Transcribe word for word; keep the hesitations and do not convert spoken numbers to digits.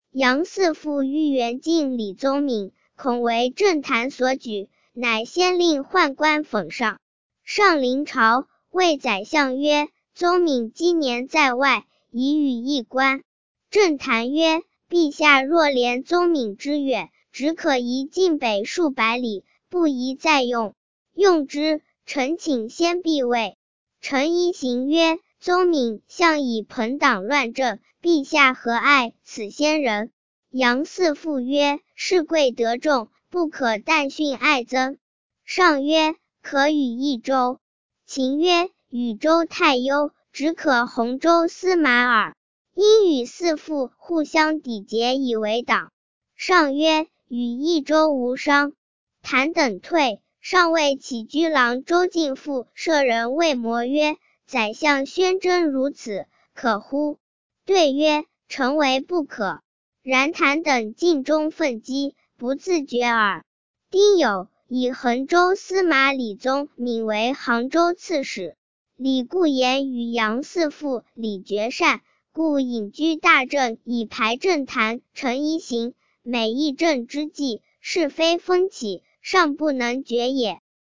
杨嗣父欲援晋李宗闵，恐为政坛所举，乃先令宦官讽上。上临朝，谓宰相曰：宗闵今年在外，已与一官。政坛曰：陛下若怜宗闵之远，只可移晋北数百里，不宜再用。用之，臣请先避位。臣一行曰：宗闵向以朋党乱政，陛下何爱此先人？杨嗣父曰：事贵德重，不可但训爱憎。上曰：可与益州。秦曰：与州太忧，只可洪州司马耳。因与嗣父互相抵结，以为党。上曰：与益州无伤。谭等退。上谓起居郎周敬父舍人谓摩曰：宰相宣征如此，可乎？对曰：诚为不可。然谭等尽忠愤激，不自觉耳。丁酉，以衡州司马李宗闵为杭州刺史。李固言与杨嗣父李觉善，故隐居大政，以排政坛。臣一行，每议政之际，是非风起，尚不能决也。